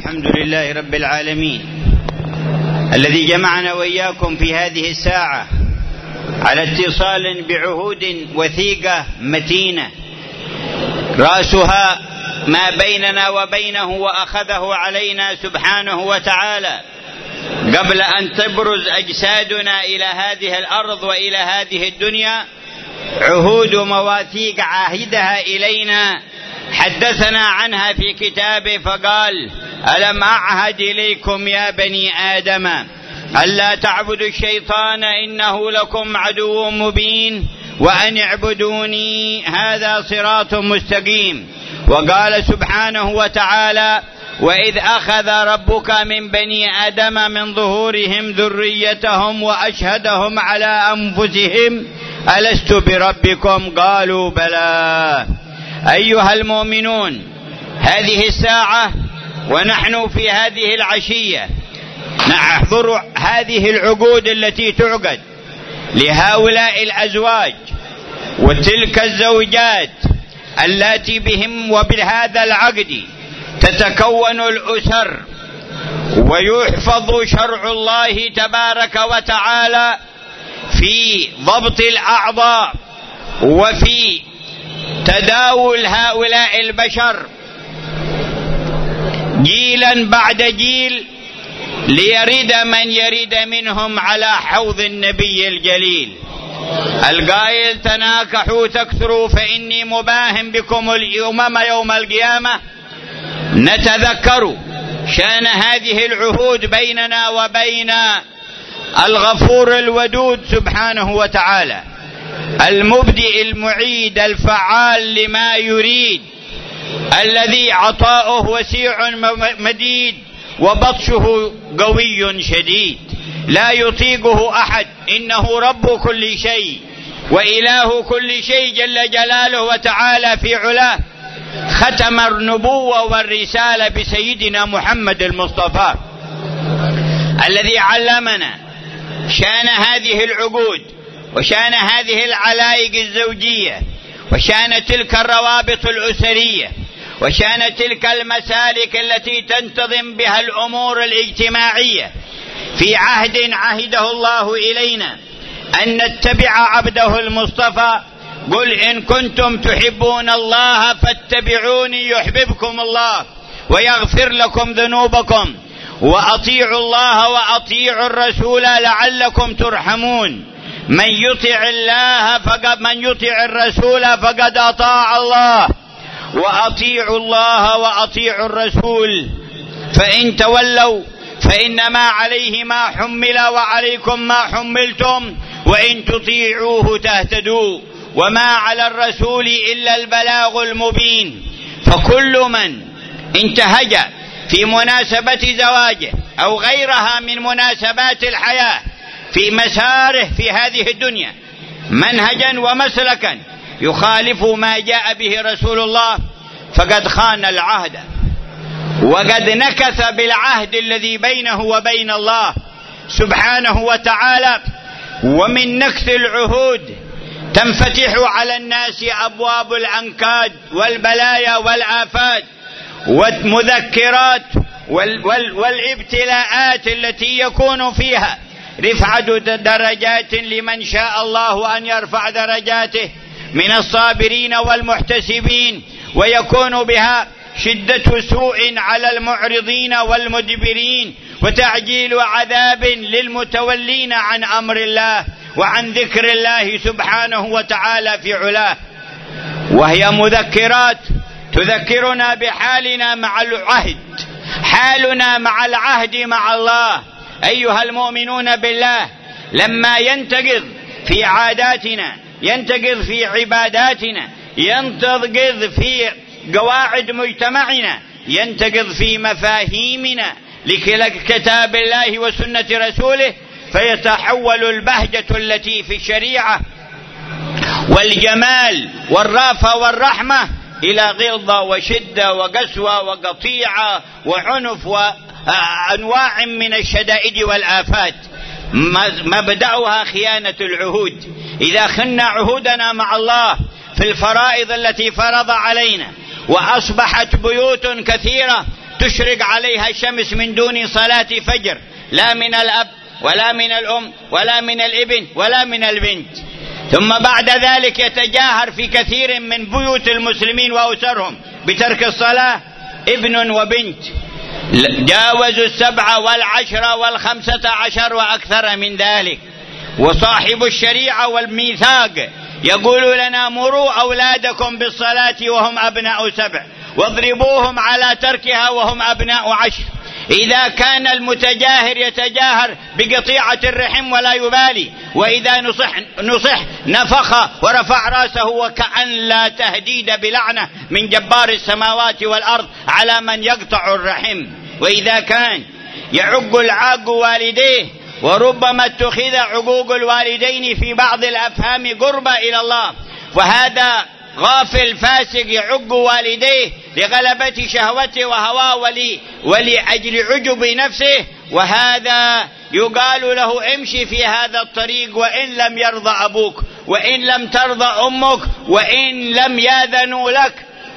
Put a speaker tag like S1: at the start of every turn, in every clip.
S1: الحمد لله رب العالمين الذي جمعنا وإياكم في هذه الساعة على اتصال بعهود وثيقة متينة رأسها ما بيننا وبينه وأخذه علينا سبحانه وتعالى قبل أن تبرز أجسادنا إلى هذه الأرض وإلى هذه الدنيا. عهود ومواثيق عاهدها إلينا حدثنا عنها في كتابه فقال: ألم أعهد إليكم يا بني آدم ألا تعبدوا الشيطان إنه لكم عدو مبين وأن اعبدوني هذا صراط مستقيم. وقال سبحانه وتعالى: وإذ أخذ ربك من بني آدم من ظهورهم ذريتهم وأشهدهم على أنفسهم ألست بربكم قالوا بلى. أيها المؤمنون، هذه الساعة ونحن في هذه العشية نحضر هذه العقود التي تعقد لهؤلاء الأزواج وتلك الزوجات التي بهم وبهذا العقد تتكون الأسر ويحفظ شرع الله تبارك وتعالى في ضبط الأعضاء وفي تداول هؤلاء البشر جيلا بعد جيل ليرد من يرد منهم على حوض النبي الجليل القائل: تناكحوا تكثروا فإني مباهم بكم الأمم يوم القيامة. نتذكر شأن هذه العهود بيننا وبين الغفور الودود سبحانه وتعالى، المبدئ المعيد الفعال لما يريد، الذي عطاؤه وسيع مديد وبطشه قوي شديد لا يطيقه أحد، إنه رب كل شيء وإله كل شيء جل جلاله وتعالى في علاه. ختم النبوة والرسالة بسيدنا محمد المصطفى الذي علمنا شأن هذه العقود وشأن هذه العلائق الزوجية وشأن تلك الروابط الأسرية وشأن تلك المسالك التي تنتظم بها الأمور الاجتماعية في عهد عهده الله إلينا أن نتبع عبده المصطفى. قل إن كنتم تحبون الله فاتبعوني يحببكم الله ويغفر لكم ذنوبكم وأطيعوا الله وأطيعوا الرسول لعلكم ترحمون. من يطع الرسول فقد أطاع الله وأطيعوا الله وأطيعوا الرسول. فإن تولوا فإنما عليه ما حمل وعليكم ما حملتم وإن تطيعوه تهتدوا وما على الرسول إلا البلاغ المبين. فكل من انتهج في مناسبة زواجه أو غيرها من مناسبات الحياة في مساره في هذه الدنيا منهجا ومسلكا يخالف ما جاء به رسول الله فقد خان العهد وقد نكث بالعهد الذي بينه وبين الله سبحانه وتعالى. ومن نكث العهود تنفتح على الناس أبواب الأنكاد والبلايا والآفات والمذكرات والابتلاءات التي يكون فيها رفعة درجات لمن شاء الله أن يرفع درجاته من الصابرين والمحتسبين، ويكون بها شدة سوء على المعرضين والمدبرين وتعجيل عذاب للمتولين عن أمر الله وعن ذكر الله سبحانه وتعالى في علاه. وهي مذكرات تذكرنا بحالنا مع العهد، حالنا مع العهد مع الله. أيها المؤمنون بالله، لما ينتقض في عاداتنا، ينتقض في عباداتنا، ينتقض في قواعد مجتمعنا، ينتقض في مفاهيمنا لكتاب الله وسنة رسوله، فيتحول البهجة التي في الشريعة والجمال والرافة والرحمة إلى غلظة وشدة وقسوة وقطيعة وعنف وأنواع من الشدائد والآفات. مبدأها خيانة العهود. إذا خنا عهودنا مع الله في الفرائض التي فرض علينا وأصبحت بيوت كثيرة تشرق عليها الشمس من دون صلاة فجر، لا من الأب ولا من الأم ولا من الابن ولا من البنت. ثم بعد ذلك يتجاهر في كثير من بيوت المسلمين وأسرهم بترك الصلاة ابن وبنت، جاوزوا 7 و10 و15 وأكثر من ذلك. وصاحب الشريعة والميثاق يقول لنا: مروا أولادكم بالصلاة وهم أبناء 7 واضربوهم على تركها وهم أبناء 10. إذا كان المتجاهر يتجاهر بقطيعة الرحم ولا يبالي، وإذا نصح نفخ ورفع راسه وكأن لا تهديد بلعنة من جبار السماوات والأرض على من يقطع الرحم. وإذا كان يعق العاق والديه، وربما اتخذ عقوق الوالدين في بعض الأفهام قربة إلى الله، فهذا غافل فاسق يعق والديه لغلبة شهوته وهواه ولأجل عجب نفسه، وهذا يقال له: امشي في هذا الطريق وإن لم يرضى أبوك وإن لم ترضى أمك وإن لم ياذنوا لك.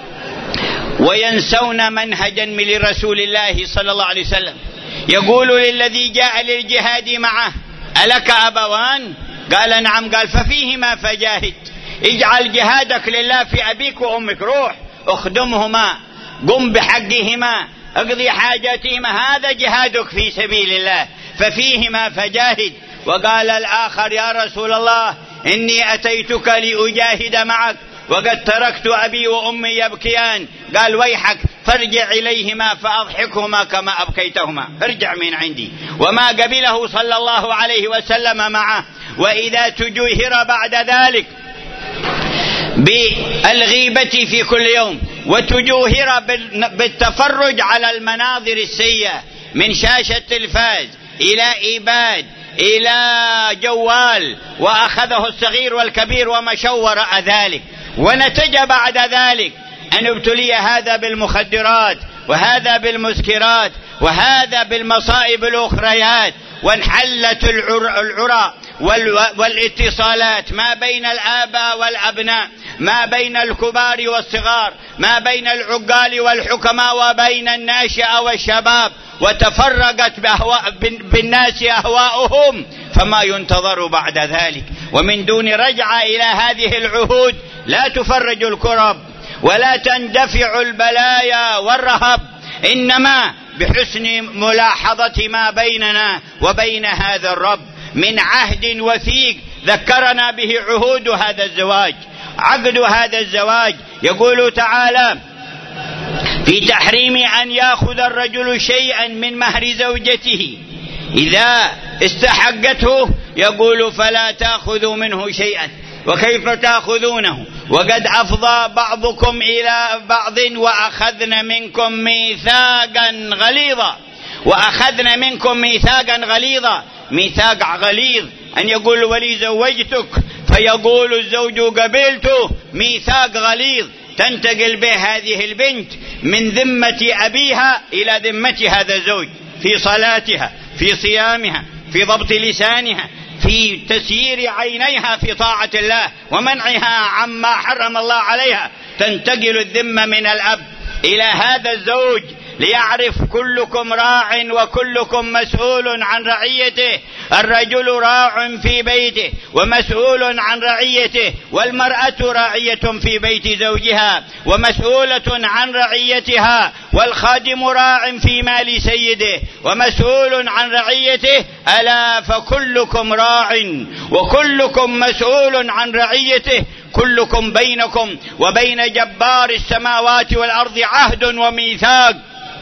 S1: وينسون منهجا من رسول الله صلى الله عليه وسلم يقول للذي جاء للجهاد معه: ألك أبوان؟ قال: نعم. قال: ففيهما فجاهد، اجعل جهادك لله في أبيك وأمك، روح اخدمهما، قم بحقهما، اقضي حاجاتهما، هذا جهادك في سبيل الله، ففيهما فجاهد. وقال الآخر: يا رسول الله، إني أتيتك لأجاهد معك وقد تركت أبي وأمي يبكيان. قال: ويحك، فارجع إليهما فأضحكهما كما أبكيتهما، ارجع من عندي. وما قبله صلى الله عليه وسلم معه. وإذا تجوهر بعد ذلك بالغيبة في كل يوم، وتجوهر بالتفرج على المناظر السيئة من شاشة تلفاز إلى إيباد إلى جوال، وأخذه الصغير والكبير ومشوا وراء ذلك، ونتج بعد ذلك أن ابتلي هذا بالمخدرات وهذا بالمسكرات وهذا بالمصائب الأخريات، وانحلت العرى والاتصالات ما بين الآباء والأبناء، ما بين الكبار والصغار، ما بين العقال والحكماء وبين الناشئة والشباب، وتفرقت بالناس أهواؤهم، فما ينتظر بعد ذلك. ومن دون رجعة إلى هذه العهود لا تفرج الكرب ولا تندفع البلايا والرهب، إنما بحسن ملاحظة ما بيننا وبين هذا الرب من عهد وثيق ذكرنا به عهود هذا الزواج، عقد هذا الزواج. يقول تعالى في تحريم أن يأخذ الرجل شيئا من مهر زوجته إذا استحقته، يقول: فلا تأخذوا منه شيئا. وكيف تأخذونه وقد أفضى بعضكم إلى بعض وأخذن منكم ميثاقا غليظا. وأخذن منكم ميثاقا غليظا، ميثاق غليظ أن يقول: ولي زوجتك، فيقول الزوج: قبلته، ميثاق غليظ تنتقل به هذه البنت من ذمة أبيها إلى ذمة هذا الزوج، في صلاتها، في صيامها، في ضبط لسانها، في تسيير عينيها في طاعة الله ومنعها عما حرم الله عليها. تنتقل الذمة من الأب إلى هذا الزوج، ليعرف: كلكم راع وكلكم مسؤول عن رعيته. الرجل راع في بيته ومسؤول عن رعيته، والمرأة راعية في بيت زوجها ومسؤولة عن رعيتها، والخادم راع في مال سيده ومسؤول عن رعيته. ألا فكلكم راع وكلكم مسؤول عن رعيته. كلكم بينكم وبين جبار السماوات والأرض عهد وميثاق،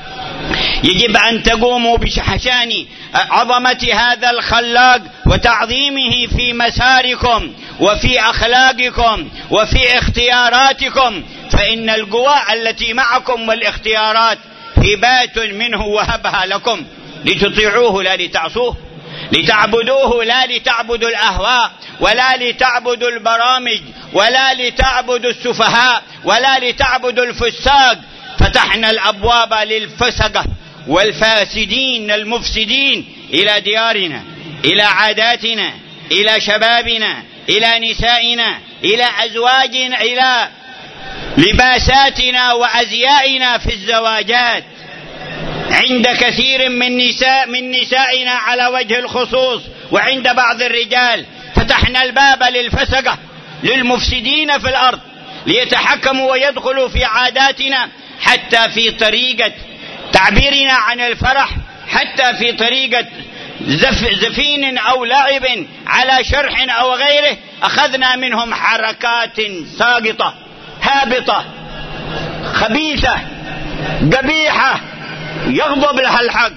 S1: يجب أن تقوموا بشحشان عظمة هذا الخلاق وتعظيمه في مساركم وفي أخلاقكم وفي اختياراتكم، فإن القوى التي معكم والاختيارات هبات منه وهبها لكم لتطيعوه لا لتعصوه، لتعبدوه لا لتعبدوا الأهواء ولا لتعبدوا البرامج ولا لتعبدوا السفهاء ولا لتعبدوا الفساق. فتحنا الأبواب للفسقة والفاسدين المفسدين إلى ديارنا، إلى عاداتنا، إلى شبابنا، إلى نسائنا، إلى أزواجنا، إلى لباساتنا وأزيائنا في الزواجات. عند كثير من نسائنا على وجه الخصوص، وعند بعض الرجال. فتحنا الباب للفسقة، للمفسدين في الأرض، ليتحكموا ويدخلوا في عاداتنا، حتى في طريقة تعبيرنا عن الفرح، حتى في طريقة زفين أو لعب على شرح أو غيره. أخذنا منهم حركات ساقطة هابطة خبيثة قبيحة، يغضب لها الحق،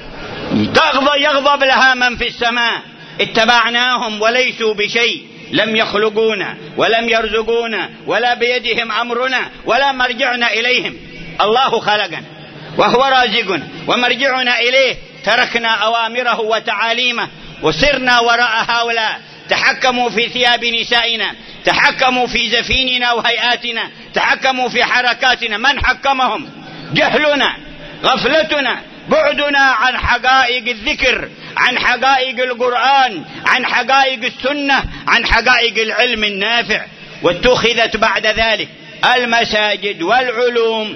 S1: يغضب لها من في السماء. اتبعناهم وليسوا بشيء، لم يخلقونا ولم يرزقونا ولا بيدهم أمرنا ولا مرجعنا إليهم. الله خلقنا وهو رازقنا ومرجعنا إليه. تركنا أوامره وتعاليمه وسرنا وراء هؤلاء. تحكموا في ثياب نسائنا، تحكموا في زفيننا وهيئاتنا، تحكموا في حركاتنا. من حكمهم؟ جهلنا، غفلتنا، بعدنا عن حقائق الذكر، عن حقائق القرآن، عن حقائق السنة، عن حقائق العلم النافع. واتخذت بعد ذلك المساجد والعلوم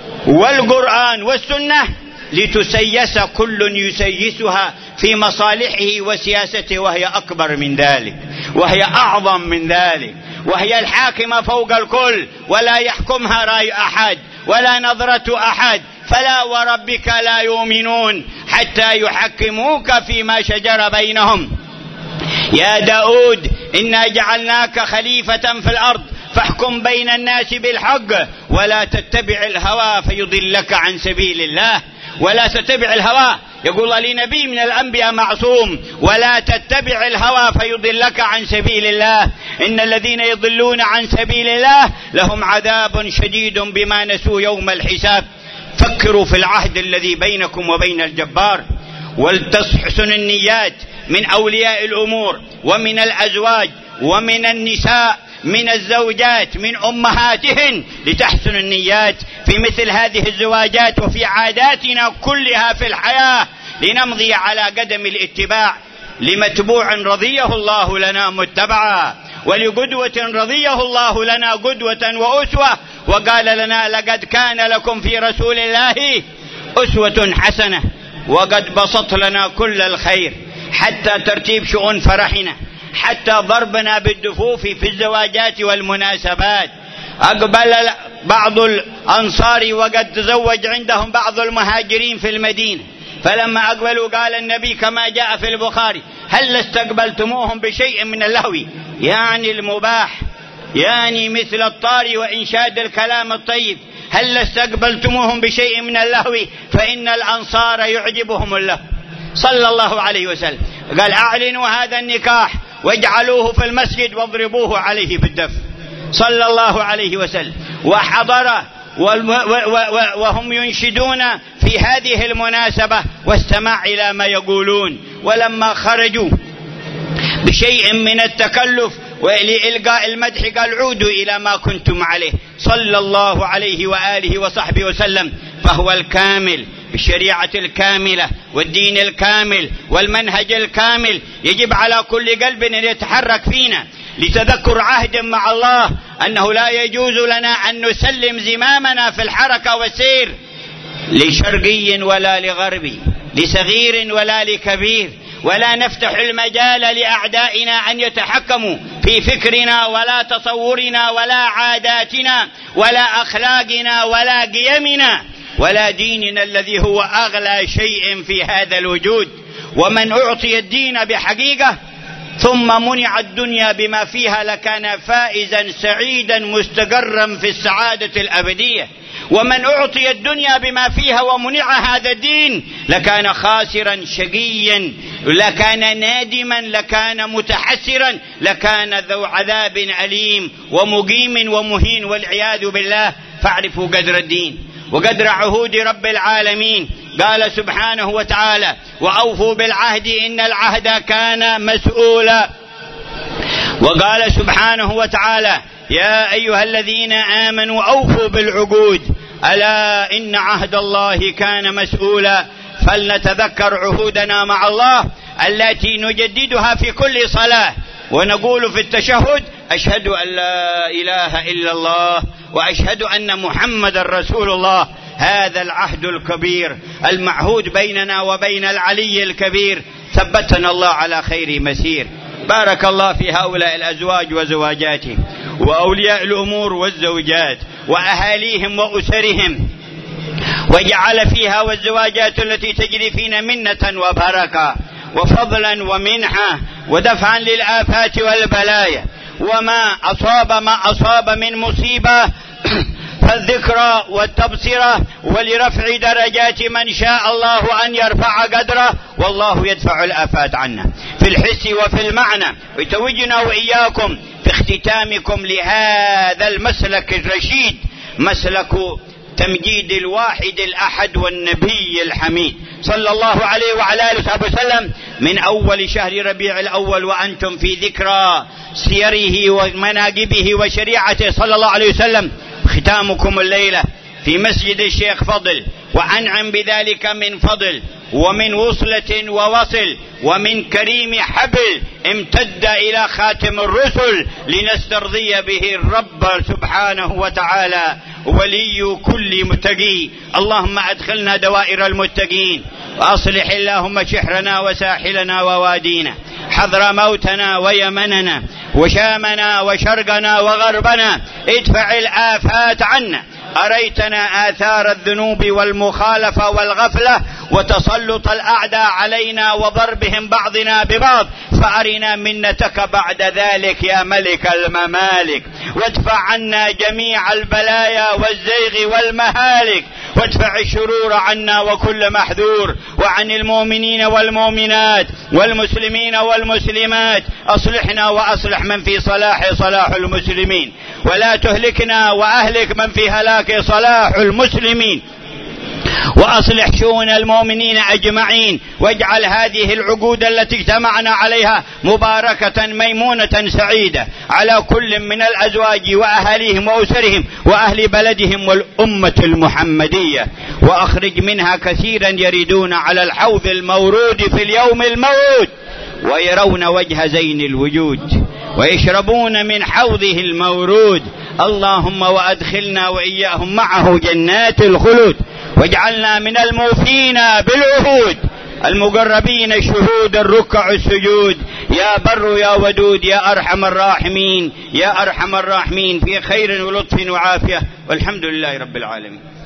S1: والقرآن والسنة لتسيس كل يسيسها في مصالحه وسياسته، وهي أكبر من ذلك، وهي أعظم من ذلك، وهي الحاكمة فوق الكل، ولا يحكمها رأي أحد ولا نظرة أحد. فلا وربك لا يؤمنون حتى يحكموك فيما شجر بينهم. يا داود إنا جعلناك خليفة في الأرض فاحكم بين الناس بالحق ولا تتبع الهوى فيضلك عن سبيل الله. ولا تتبع الهوى، يقول لنبي من الأنبياء معصوم، ولا تتبع الهوى فيضلك عن سبيل الله. إن الذين يضلون عن سبيل الله لهم عذاب شديد بما نسوا يوم الحساب. فكروا في العهد الذي بينكم وبين الجبار، ولتحسن النيات من أولياء الأمور ومن الأزواج ومن النساء، من الزوجات، من أمهاتهن، لتحسن النيات في مثل هذه الزواجات وفي عاداتنا كلها في الحياة، لنمضي على قدم الاتباع لمتبوع رضيه الله لنا متبعا، ولقدوة رضيه الله لنا قدوة وأسوة. وقال لنا لقد كان لكم في رسول الله أسوة حسنة. وقد بسط لنا كل الخير، حتى ترتيب شؤون فرحنا، حتى ضربنا بالدفوف في الزواجات والمناسبات. أقبل بعض الأنصار وقد تزوج عندهم بعض المهاجرين في المدينة، فلما أقبلوا قال النبي كما جاء في البخاري: هل استقبلتموهم بشيء من اللهو، يعني المباح، يعني مثل الطار وإنشاد الكلام الطيب، هل استقبلتموهم بشيء من اللهو فإن الأنصار يعجبهم اللهو. صلى الله عليه وسلم قال: أعلنوا هذا النكاح واجعلوه في المسجد واضربوه عليه بالدف. صلى الله عليه وسلم وحضر وهم ينشدون في هذه المناسبة، واستمع إلى ما يقولون. ولما خرجوا بشيء من التكلف ولإلقاء المدح قال: عودوا إلى ما كنتم عليه. صلى الله عليه وآله وصحبه وسلم، فهو الكامل بالشريعة الكاملة والدين الكامل والمنهج الكامل. يجب على كل قلب أن يتحرك فينا لتذكر عهد مع الله أنه لا يجوز لنا أن نسلم زمامنا في الحركة والسير لشرقي ولا لغربي، لصغير ولا لكبير، ولا نفتح المجال لأعدائنا أن يتحكموا في فكرنا ولا تصورنا ولا عاداتنا ولا أخلاقنا ولا قيمنا ولا ديننا الذي هو أغلى شيء في هذا الوجود. ومن أعطي الدين بحقيقة ثم منع الدنيا بما فيها لكان فائزا سعيدا مستقرا في السعادة الأبدية. ومن أعطي الدنيا بما فيها ومنع هذا الدين لكان خاسرا شقيا، لكان نادما، لكان متحسرا، لكان ذو عذاب أليم ومقيم ومهين والعياذ بالله. فاعرفوا قدر الدين وقدر عهود رب العالمين. قال سبحانه وتعالى: وأوفوا بالعهد إن العهد كان مسؤولا. وقال سبحانه وتعالى: يا أيها الذين آمنوا أوفوا بالعقود ألا إن عهد الله كان مسؤولا. فلنتذكر عهودنا مع الله التي نجددها في كل صلاة، ونقول في التشهد: أشهد أن لا إله إلا الله وأشهد أن محمد رسول الله. هذا العهد الكبير المعهود بيننا وبين العلي الكبير، ثبتنا الله على خير مسير. بارك الله في هؤلاء الأزواج وزواجاتهم وأولياء الأمور والزوجات وأهاليهم وأسرهم، وجعل فيها والزواجات التي تجري فينا منة وبركة وفضلا ومنحة ودفعا للآفات والبلايا، وما أصاب من مصيبة فالذكرى والتبصرة ولرفع درجات من شاء الله أن يرفع قدره، والله يدفع الآفات عنا في الحس وفي المعنى. ويتوجنا وإياكم في اختتامكم لهذا المسلك الرشيد، مسلك تمجيد الواحد الأحد والنبي الحميد صلى الله عليه وعلى آله وصحبه وسلم، من أول شهر ربيع الأول وأنتم في ذكرى سيره ومناقبه وشريعته صلى الله عليه وسلم. ختامكم الليلة في مسجد الشيخ فضل، وأنعم بذلك من فضل ومن وصلة ووصل ومن كريم حبل امتد إلى خاتم الرسل لنسترضي به الرب سبحانه وتعالى ولي كل متقي. اللهم أدخلنا دوائر المتقين، وأصلح اللهم شحرنا وساحلنا ووادينا، حضر موتنا ويمننا وشامنا وشرقنا وغربنا، ادفع الآفات عنا. أريتنا آثار الذنوب والمخالفة والغفلة وتسلط الأعداء علينا وضربهم بعضنا ببعض، فأرنا منتك بعد ذلك يا ملك الممالك، وادفع عنا جميع البلايا والزيغ والمهالك، وادفع الشرور عنا وكل محذور، وعن المؤمنين والمؤمنات والمسلمين والمسلمات. أصلحنا وأصلح من في صلاح المسلمين، ولا تهلكنا وأهلك من في هلاك صلاح المسلمين، وأصلح شؤون المؤمنين أجمعين، واجعل هذه العقود التي اجتمعنا عليها مباركة ميمونة سعيدة على كل من الأزواج وأهاليهم وأسرهم وأهل بلدهم والأمة المحمدية، وأخرج منها كثيرا يريدون على الحوض المورود في اليوم الموعود، ويرون وجه زين الوجود ويشربون من حوضه المورود. اللهم وأدخلنا وإياهم معه جنات الخلود، واجعلنا من الموفين بالعهود المقربين الشهود الركع السجود، يا بر يا ودود يا أرحم الراحمين، يا أرحم الراحمين، في خير ولطف وعافية، والحمد لله رب العالمين.